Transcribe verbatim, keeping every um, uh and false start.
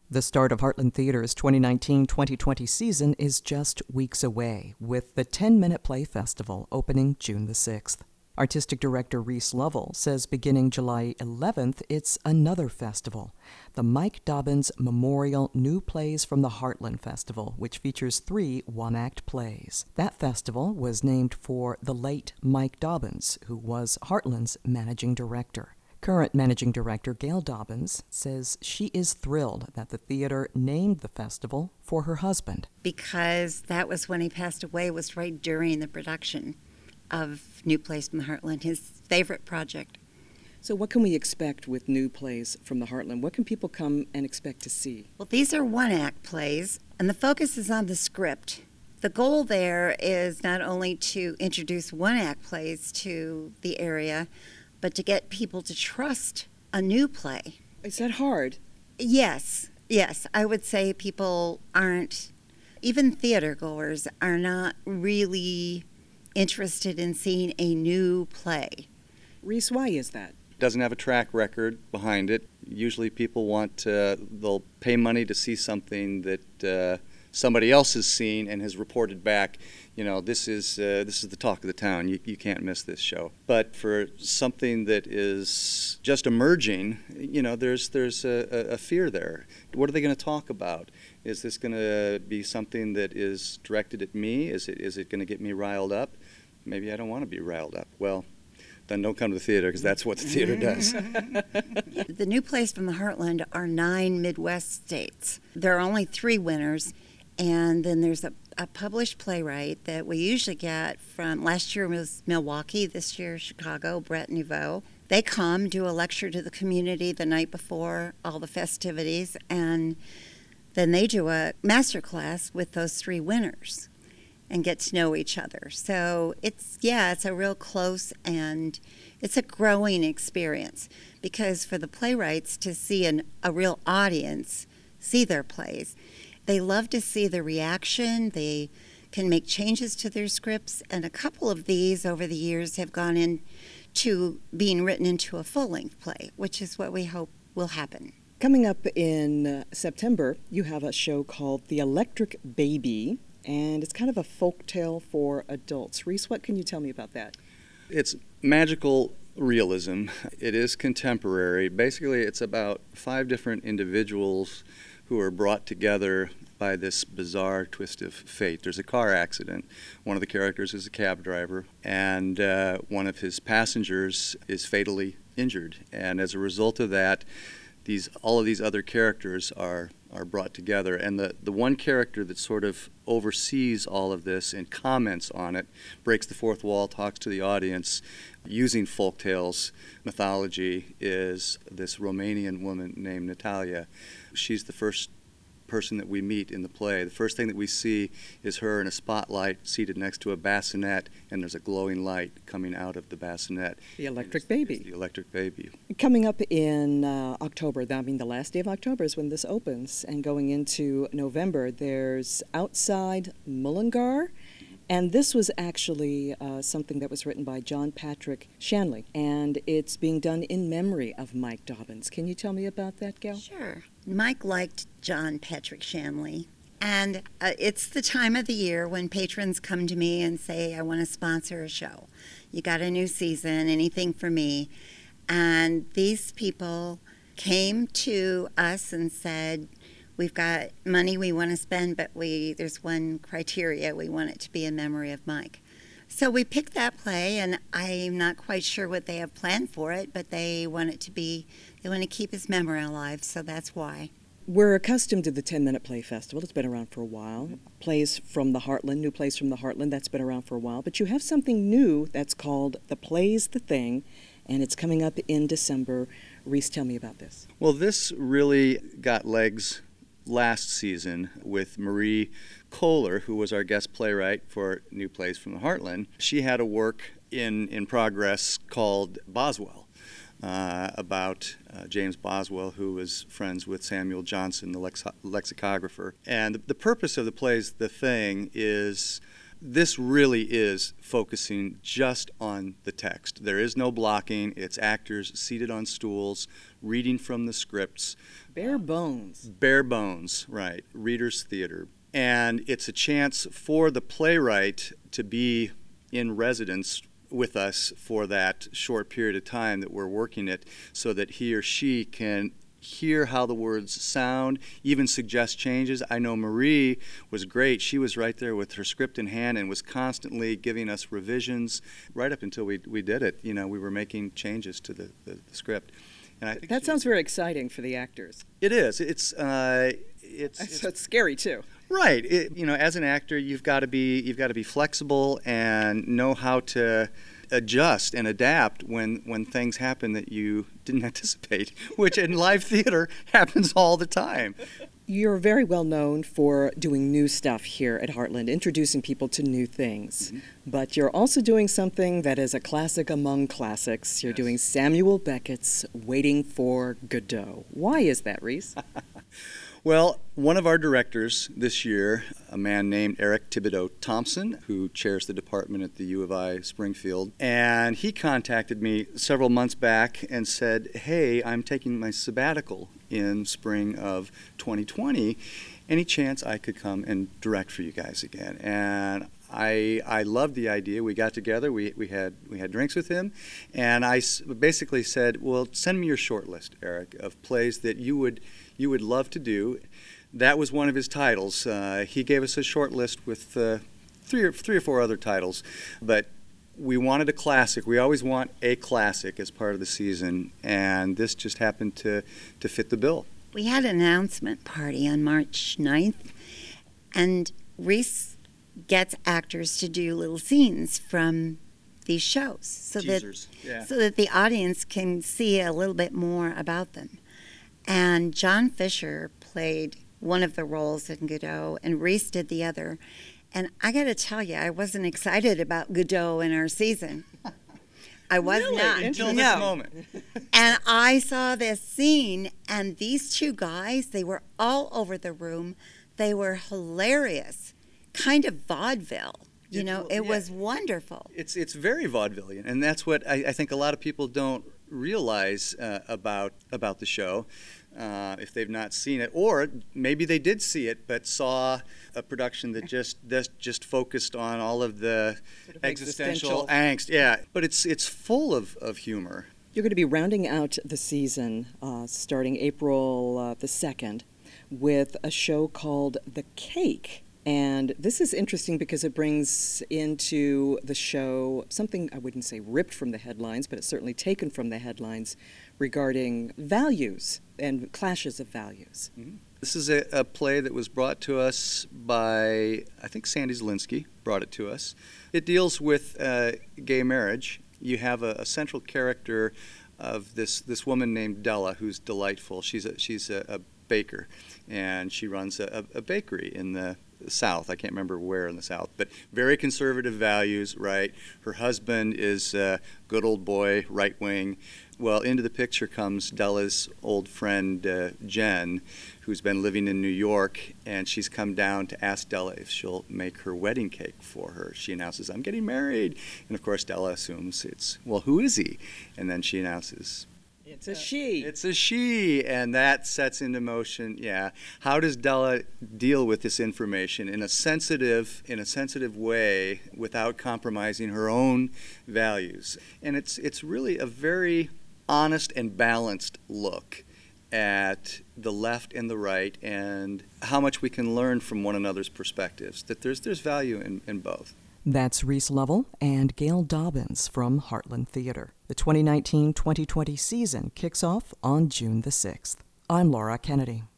The start of Heartland Theater's twenty nineteen twenty twenty season is just weeks away, with the ten-Minute Play Festival opening June the sixth. Artistic director Reese Lovell says beginning July eleventh, it's another festival, the Mike Dobbins Memorial New Plays from the Heartland Festival, which features three one-act plays. That festival was named for the late Mike Dobbins, who was Heartland's managing director. Current managing director Gail Dobbins says she is thrilled that the theater named the festival for her husband. Because that was when he passed away, was right during the production of New Plays from the Heartland, his favorite project. So what can we expect with New Plays from the Heartland? What can people come and expect to see? Well, these are one-act plays, and the focus is on the script. The goal there is not only to introduce one-act plays to the area, but to get people to trust a new play. Is that hard? Yes, yes. I would say people aren't, even theater goers are not really interested in seeing a new play. Reese, why is that? Doesn't have a track record behind it. Usually people want, uh, they'll pay money to see something that uh, somebody else has seen and has reported back. You know, this is uh, this is the talk of the town. You, you can't miss this show. But for something that is just emerging, you know, there's there's a, a fear there. What are they going to talk about? Is this going to be something that is directed at me? Is it is it going to get me riled up? Maybe I don't want to be riled up. Well, then don't come to the theater, because that's what the theater does. The New Plays from the Heartland are nine Midwest states. There are only three winners, and then there's a a published playwright that we usually get from, last year was Milwaukee, this year Chicago, Brett Nouveau. They come, do a lecture to the community the night before all the festivities, and then they do a master class with those three winners and get to know each other. So it's, yeah, it's a real close, and it's a growing experience, because for the playwrights to see an, a real audience see their plays, they love to see the reaction. They can make changes to their scripts, and a couple of these over the years have gone into being written into a full-length play, which is what we hope will happen. Coming up in uh, September, you have a show called The Electric Baby, and it's kind of a folk tale for adults. Reese, what can you tell me about that? It's magical realism. It is contemporary. Basically, it's about five different individuals who are brought together by this bizarre twist of fate. There's a car accident. One of the characters is a cab driver, and uh, one of his passengers is fatally injured. And as a result of that, these all of these other characters are are brought together. And the, the one character that sort of oversees all of this and comments on it, breaks the fourth wall, talks to the audience, using folktales mythology, is this Romanian woman named Natalia. She's the first person that we meet in the play. The first thing that we see is her in a spotlight seated next to a bassinet, and there's a glowing light coming out of the bassinet. The Electric it's, Baby. It's the Electric Baby. Coming up in uh, October, I mean the last day of October is when this opens, and going into November, there's Outside Mullingar. And this was actually uh, something that was written by John Patrick Shanley, and it's being done in memory of Mike Dobbins. Can you tell me about that, Gail? Sure. Mike liked John Patrick Shanley, and uh, it's the time of the year when patrons come to me and say, I want to sponsor a show. You got a new season, anything for me? And these people came to us and said, we've got money we want to spend, but we there's one criteria. We want it to be in memory of Mike. So we picked that play, and I'm not quite sure what they have planned for it, but they want it to be, they want to keep his memory alive, so that's why. We're accustomed to the ten-Minute Play Festival. It's been around for a while. Plays from the Heartland, New Plays from the Heartland, that's been around for a while. But you have something new that's called The Play's the Thing, and it's coming up in December. Reese, tell me about this. Well, this really got legs last season with Marie Kohler, who was our guest playwright for New Plays from the Heartland. She had a work in, in progress called Boswell, uh, about uh, James Boswell, who was friends with Samuel Johnson, the lex- lexicographer. And the, the purpose of the play, The Thing, is This really is focusing just on the text. There is no blocking. It's actors seated on stools, reading from the scripts. Bare bones. Bare bones, right. Reader's theater. And it's a chance for the playwright to be in residence with us for that short period of time that we're working it, so that he or she can hear how the words sound, even suggest changes. I know Marie was great. She was right there with her script in hand and was constantly giving us revisions right up until we we did it. You know, we were making changes to the, the, the script. And I think that she, sounds very exciting for the actors. It is. It's uh, it's, it's, it's it's scary too. Right. It, you know, as an actor, you've got to be you've got to be flexible and know how to adjust and adapt when when things happen that you didn't anticipate, which in live theater happens all the time. You're very well known for doing new stuff here at Heartland, introducing people to new things. Mm-hmm. But you're also doing something that is a classic among classics. You're yes. doing Samuel Beckett's Waiting for Godot. Why is that, Reese? Well, one of our directors this year, a man named Eric Thibodeau Thompson, who chairs the department at the U of I Springfield, and he contacted me several months back and said, hey, I'm taking my sabbatical in spring of twenty twenty. Any chance I could come and direct for you guys again? And I I loved the idea. We got together, we, we had we had drinks with him, and I basically said, well, send me your short list, Eric, of plays that you would you would love to do. That was one of his titles. Uh, he gave us a short list with uh, three or three or four other titles, but we wanted a classic. We always want a classic as part of the season, and this just happened to, to fit the bill. We had an announcement party on March ninth, and Reese gets actors to do little scenes from these shows so Teasers. that yeah. so that the audience can see a little bit more about them. And John Fisher played one of the roles in Godot, and Reese did the other. And I got to tell you, I wasn't excited about Godot in our season. I was really? not. Until no. this moment. And I saw this scene, and these two guys, they were all over the room. They were hilarious, kind of vaudeville. You know, it yeah. was wonderful. It's it's very vaudevillian, and that's what I, I think a lot of people don't realize uh, about about the show. Uh, if they've not seen it, or maybe they did see it but saw a production that just that just focused on all of the sort of existential, existential angst. Yeah, but it's it's full of, of humor. You're going to be rounding out the season uh, starting April uh, the second with a show called The Cake. And this is interesting because it brings into the show something I wouldn't say ripped from the headlines, but it's certainly taken from the headlines regarding values and clashes of values. Mm-hmm. This is a, a play that was brought to us by, I think Sandy Zielinski brought it to us. It deals with uh, gay marriage. You have a, a central character of this, this woman named Della, who's delightful. She's a, she's a, a baker, and she runs a, a bakery in the South. I can't remember where in the South, but very conservative values, right? Her husband is a good old boy, right wing. Well, into the picture comes Della's old friend, uh, Jen, who's been living in New York, and she's come down to ask Della if she'll make her wedding cake for her. She announces, I'm getting married. And of course, Della assumes it's, well, who is he? And then she announces, It's a she. It's a she, and that sets into motion, yeah. How does Della deal with this information in a sensitive, in a sensitive way without compromising her own values? And it's it's really a very honest and balanced look at the left and the right and how much we can learn from one another's perspectives, that there's there's value in, in both. That's Reese Lovell and Gail Dobbins from Heartland Theater. The twenty nineteen twenty twenty season kicks off on June the sixth. I'm Laura Kennedy.